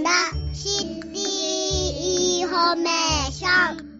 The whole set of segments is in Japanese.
だシティインフォメーション。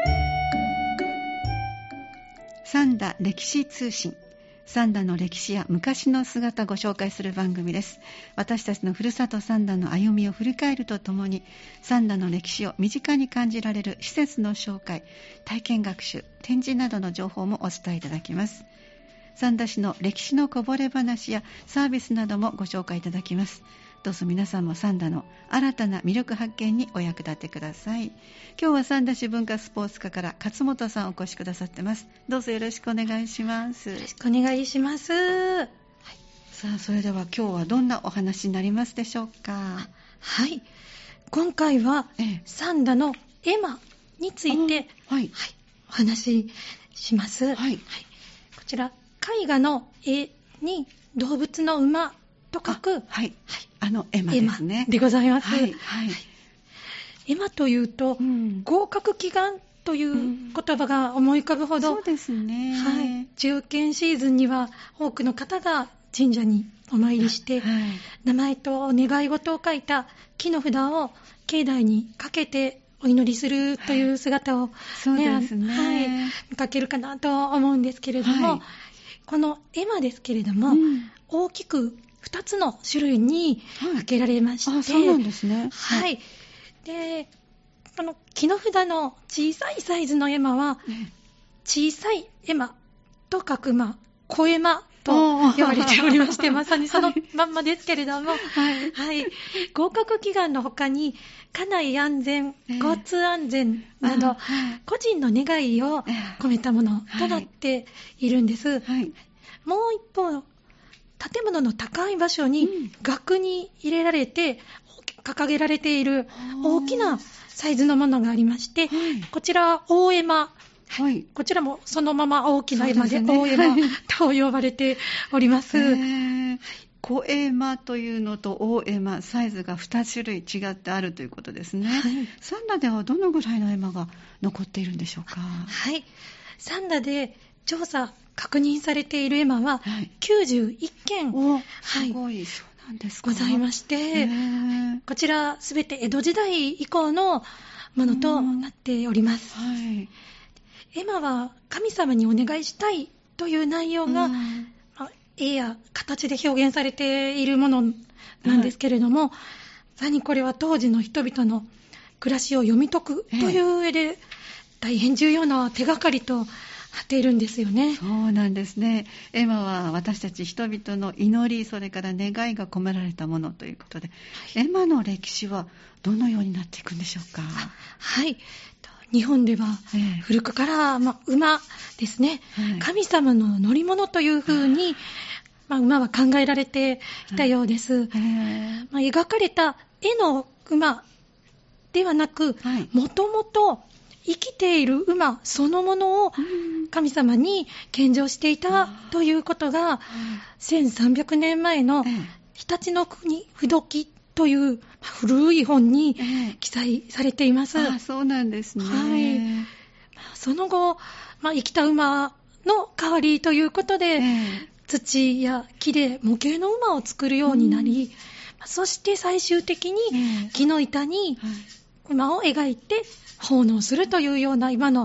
三田歴史通信。三田の歴史や昔の姿をご紹介する番組です。私たちのふるさと三田の歩みを振り返るとともに、三田の歴史を身近に感じられる施設の紹介、体験学習、展示などの情報もお伝えいただきます。三田市の歴史のこぼれ話やサービスなどもご紹介いただきます。どうぞ皆さんも三田の新たな魅力発見にお役立てください。今日は三田市文化スポーツ課から勝本さんお越しくださってます。どうぞよろしくお願いします。 よろしくお願いします。はい、 さあ、それでは今日はどんなお話になりますでしょうか。 はい、今回は三田の絵馬について、お話しします。こちら絵画の絵に動物の馬と書く絵馬ですね。 でございます。絵馬というと、合格祈願という言葉が思い浮かぶほど、 そうですね。 中堅シーズンには多くの方が神社にお参りして、名前と願い事を書いた木の札を境内にかけてお祈りするという姿を、見かけるかなと思うんですけれども、この絵馬ですけれども、大きく2つの種類に分けられまして、 そうなんですね。 で、この木の札の小さいサイズの絵馬は、小さい絵馬と書く小絵馬と呼ばれておりまして、まさにそのまんまですけれども、合格祈願の他に家内安全、交通安全など、個人の願いを込めたものとなっているんです。もう一方、建物の高い場所に額に入れられて掲げられている大きなサイズのものがありまして、こちら大絵馬、こちらもそのまま大きな絵馬で大絵馬と呼ばれております。 小絵馬というのと大絵馬、サイズが2種類違ってあるということですね。三田ではどのぐらいの絵馬が残っているんでしょうか。 三田で調査確認されている絵馬は91件、 すごい、そうなんですか。 ございまして、こちらすべて江戸時代以降のものとなっております。絵馬は神様にお願いしたいという内容が、絵や形で表現されているものなんですけれども、何これは当時の人々の暮らしを読み解くという上で大変重要な手がかりとなっているんですよね。 そうなんですね。絵馬は私たち人々の祈り、それから願いが込められたものということで、絵馬の歴史はどのようになっていくんでしょうか。 日本では古くから馬ですね、神様の乗り物というふうに馬は考えられていたようです。描かれた絵の馬ではなく、もともと生きている馬そのものを神様に献上していたということが、1300年前の常陸の国不動記という古い本に記載されています。 そうなんですね。 その後、生きた馬の代わりということで、土や木で模型の馬を作るようになり、そして最終的に木の板に馬を描いて奉納するというような今の、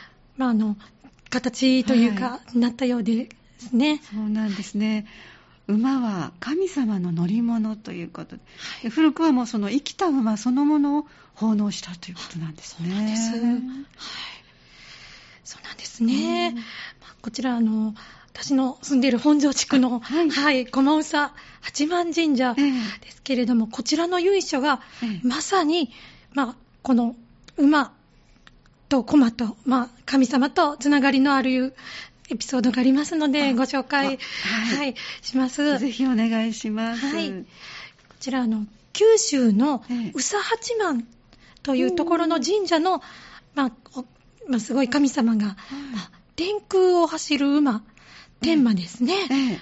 形というか、なったようですね。 そうなんですね。馬は神様の乗り物ということで、古くはもうその生きた馬そのものを奉納したということなんですね。 そうなんです。そうなんですね。こちら私の住んでいる本庄地区の駒宇八幡神社ですけれども、こちらの由緒がまさにこの馬と駒と神様とつながりのあるエピソードがありますので、ご紹介します。 ぜひお願いします。こちら九州の宇佐八幡というところの神社のすごい神様が天空を走る馬、天馬ですね。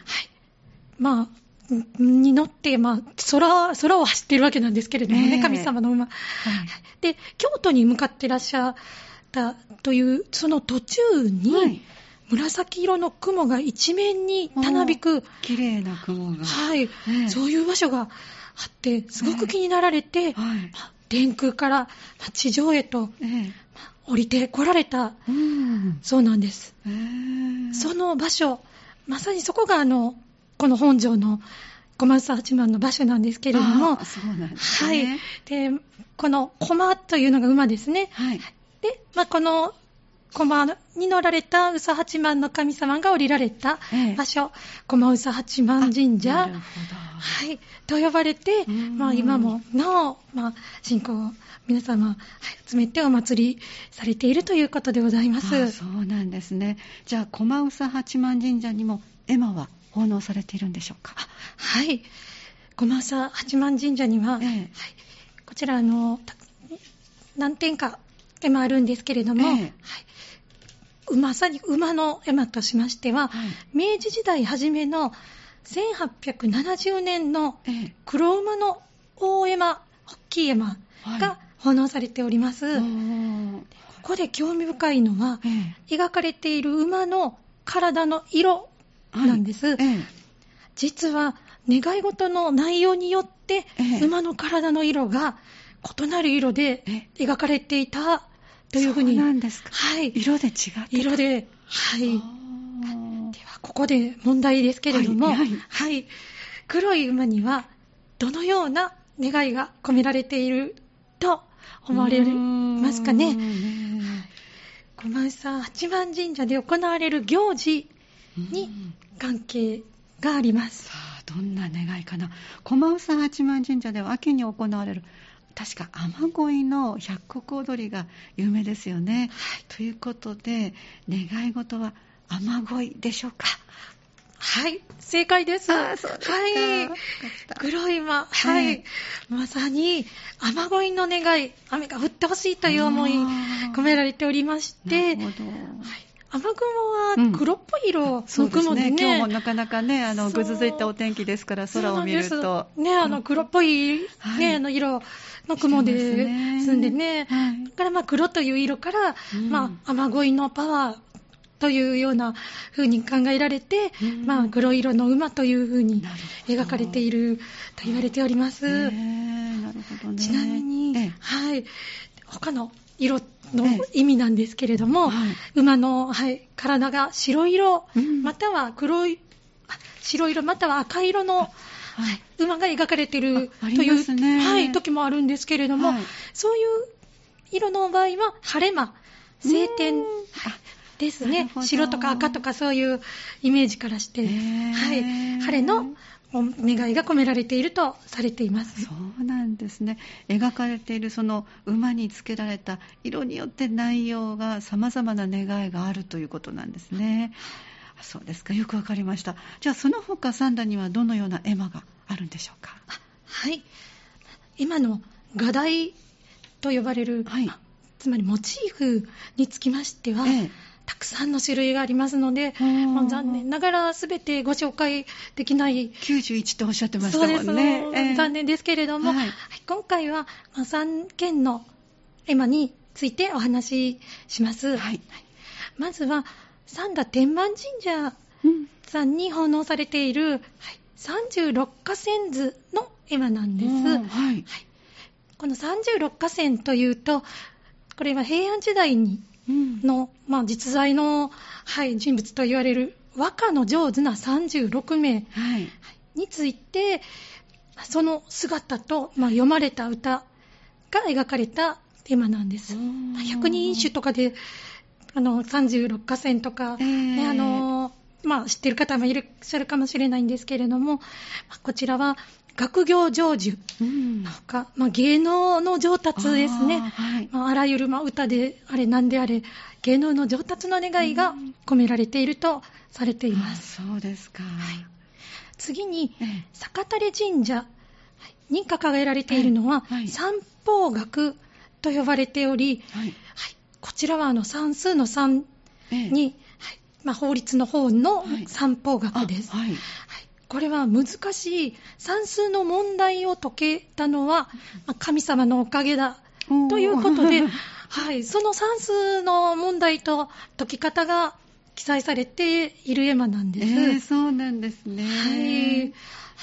に乗って、空を走っているわけなんですけれどもね、神様の馬。で、京都に向かっていらっしゃったという、その途中に、紫色の雲が一面にたなびく、 綺麗な雲が、 そういう場所があってすごく気になられて、天空から地上へと、降りてこられた、そうなんです。その場所、まさにそこがこの本庄の駒臼八幡の場所なんですけれども、 そうなんですね。 でこの駒というのが馬ですね。で、この駒に乗られた宇佐八幡の神様が降りられた場所、駒臼八幡神社、と呼ばれて、今もなお、信仰を皆様、集めてお祭りされているということでございます。 そうなんですね。じゃあ駒臼八幡神社にも絵馬は奉納されているんでしょうか？ はい、駒臼八幡神社には、こちら何点か絵馬あるんですけれども、まさに馬の絵馬としましては、明治時代初めの1870年の黒馬の大絵馬、大きい絵馬が奉納されております。ここで興味深いのは、描かれている馬の体の色なんです。実は願い事の内容によって、馬の体の色が異なる色で描かれていたというふうに。 そうなんですか。色で違ってた。 色で、ではここで問題ですけれども、黒い馬にはどのような願いが込められていると思われますかね？駒臼八幡神社で行われる行事に関係があります。 どんな願いかな。駒臼八幡神社では秋に行われる確か雨乞いの百石踊りが有名ですよね。ということで願い事は雨乞いでしょうか？ 正解です。 そうですか。 黒い馬、まさに雨乞いの願い、雨が降ってほしいという思い込められておりまして、雨雲は黒っぽい色の雲でね、 今日もなかなかねぐずついたお天気ですから、空を見ると黒っぽい、色の雲で済んでね、だから黒という色から、雨乞いのパワーというような風に考えられて、黒色の馬という風に描かれていると言われております。 なるほどね。 ちなみに、他の色の意味なんですけれども、馬の、体が白色、または白色または赤色の、馬が描かれているという、時もあるんですけれども、そういう色の場合は晴れ馬、晴天ですね。白とか赤とかそういうイメージからして、晴れの願いが込められているとされています。 そうなんですね。描かれているその馬につけられた色によって内容が様々な願いがあるということなんですね。そうですか。よくわかりました。じゃあその他三田にはどのような絵馬があるんでしょうか？ 今の画題と呼ばれる、つまりモチーフにつきましては、たくさんの種類がありますので、残念ながら全てご紹介できない。 91とおっしゃってましたもんね。 残念ですけれども、今回は3件の絵馬についてお話しします。まずは三田天満神社さんに奉納されている、36河川図の絵馬なんです。この36河川というと、これは平安時代にの、実在の、人物と言われる和歌の上手な36名について、その姿と、読まれた歌が描かれたテーマなんです。百人一首とかで36河川とか、知っている方もいらっしゃるかもしれないんですけれども、こちらは学業成就とか、芸能の上達ですね。あらゆる、歌であれ何であれ芸能の上達の願いが込められているとされています。 そうですか。 次に、酒垂神社に掲げられているのは、三方学と呼ばれており、こちらは算数の3に、法律の方の三方学です。これは難しい算数の問題を解けたのは、神様のおかげだということで、その算数の問題と解き方が記載されている絵馬なんです。 そうなんですね。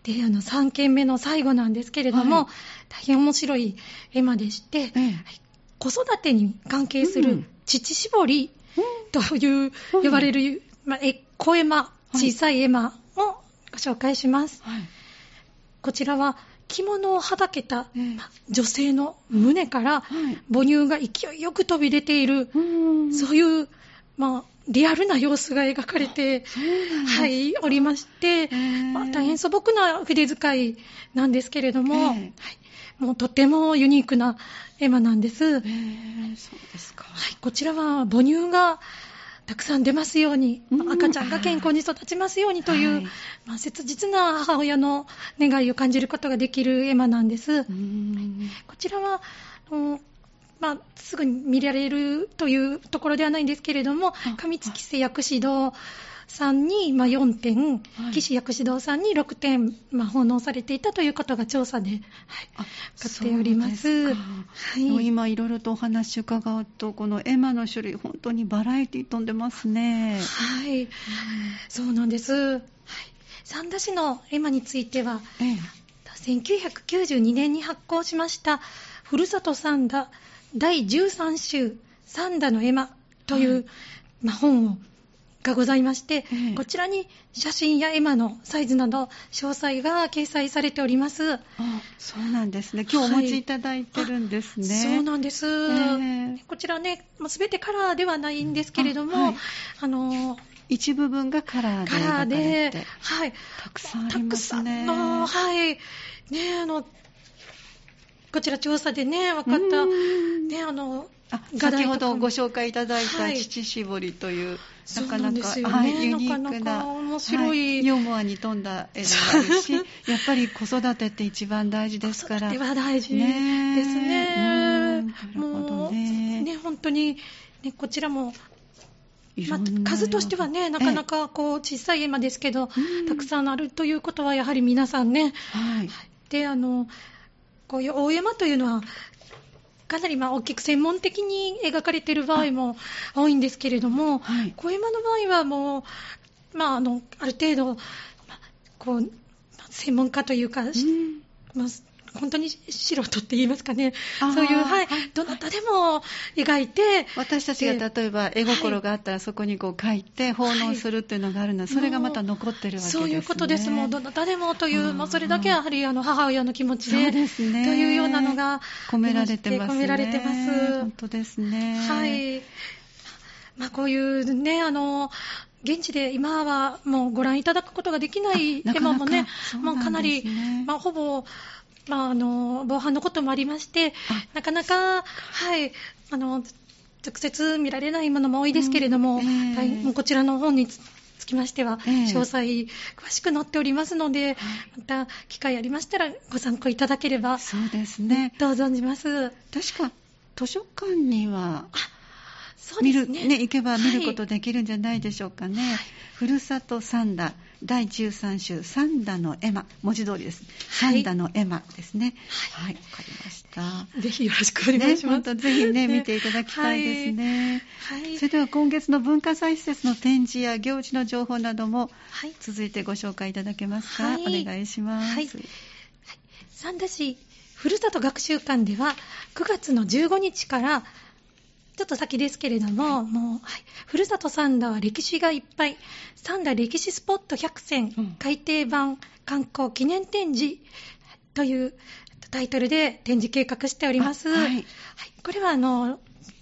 で、3件目の最後なんですけれども、大変面白い絵馬でして、子育てに関係する乳搾りという呼ばれる、小絵馬、小さい絵馬をご紹介します。こちらは着物をはだけた女性の胸から母乳が勢いよく飛び出ている、そういう、リアルな様子が描かれて、おりまして、大変素朴な筆遣いなんですけれども、もうとってもユニークな絵馬なんです。 そうですか。 こちらは母乳がたくさん出ますように、赤ちゃんが健康に育ちますようにという、切実な母親の願いを感じることができる絵馬なんです。こちらはすぐに見られるというところではないんですけれども、上月瀬薬師堂さんに4点、岸薬師堂さんに6点、奉納されていたということが調査で、分かっております。 今いろいろとお話伺うと、この絵馬の種類本当にバラエティ飛んでますね。 そうなんです。三田市の絵馬については、1992年に発行しましたふるさと三田第13集三田の絵馬という、本がございまして、こちらに写真や絵馬のサイズなど詳細が掲載されております。 そうなんですね。今日お持ちいただいてるんですね。 そうなんです。こちらね、すべてカラーではないんですけれども、 一部分がカラーで描かれて、たくさんありますね。 こちら調査でね、分かった、 先ほどご紹介いただいた乳搾りという、なかなかユニークな面白い、 ユーモアに富んだ絵があるし、やっぱり子育てって一番大事ですから。 子育ては大事ですね。もうね、本当に、こちらも、数としてはね、なかなか小さい絵馬ですけど、たくさんあるということは、やはり皆さんね、で、こういう大絵馬というのは、かなり大きく専門的に描かれている場合も多いんですけれども、小絵馬の場合はもう、ある程度、専門家というか、本当に素人って言いますかね、そういう、どなたでも描いて、 私たちが例えば絵心があったらそこに書いて奉納するっていうのがあるので、それがまた残ってるわけですね。 そういうことです。もうどなたでもという、それだけやはり母親の気持ちで、というようなのが込められてますね。 込められてます。 本当ですね。 こういうね、現地で今はもうご覧いただくことができない絵馬もね、かなり、ほぼ、防犯のこともありまして、なかなか、直接見られないものも多いですけれども、こちらの本につきましては、詳細、詳しく載っておりますので、また機会ありましたらご参考いただければ、 そうですね。 と存じます。 確か、図書館には、 そうですね。 行けば見ることできるんじゃないでしょうかね。ふるさと三田第13集三田の絵馬、文字通りです。三田の絵馬ですね。わかりました。 ぜひよろしくお願いします。 ぜひね、見ていただきたいですね。それでは今月の文化祭施設の展示や行事の情報なども続いてご紹介いただけますか。お願いします。 三田市ふるさと学習館では9月の15日からちょっと先ですけれども、ふるさと三田は歴史がいっぱい、三田歴史スポット100選、改訂版観光記念展示というタイトルで展示計画しております。これは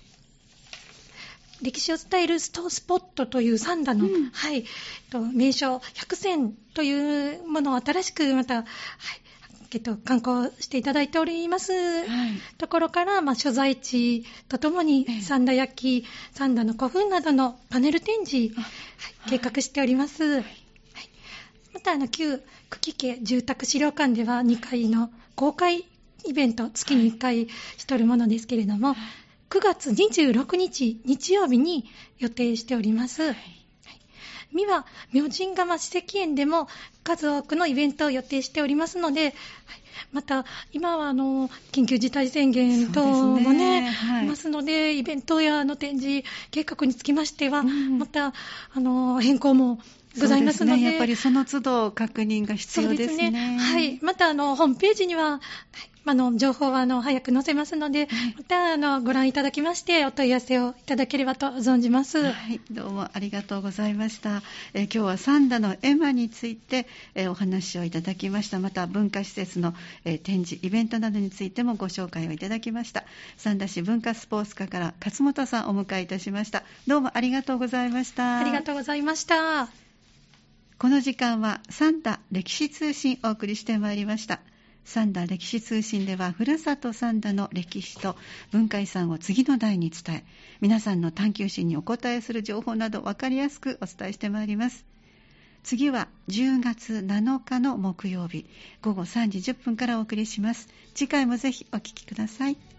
歴史を伝えるスポットという三田の、名所100選というものを新しくまた、観光していただいております、ところから、所在地とともに三田焼、三田の古墳などのパネル展示、計画しております。また旧久喜家住宅資料館では2階の公開イベント月に1回しておるものですけれども、9月26日日曜日に予定しております。三輪明神釜史跡園でも数多くのイベントを予定しておりますので、また今は緊急事態宣言等もね、いますので、イベントや展示計画につきましては、また変更もございますので、 そうですね、やっぱりその都度確認が必要ですね。 そうですね。はい。またホームページには、情報は早く載せますので、またご覧いただきましてお問い合わせをいただければと存じます。 はい、どうもありがとうございました。今日は三田の絵馬について、お話をいただきました。また文化施設の、展示イベントなどについてもご紹介をいただきました。三田市文化スポーツ課から勝本さんをお迎えいたしました。どうもありがとうございました。 ありがとうございました。 この時間は三田歴史通信をお送りしてまいりました。三田歴史通信ではふるさと三田の歴史と文化遺産を次の代に伝え、皆さんの探求心にお答えする情報など分かりやすくお伝えしてまいります。次は10月7日の木曜日午後3時10分からお送りします。次回もぜひお聞きください。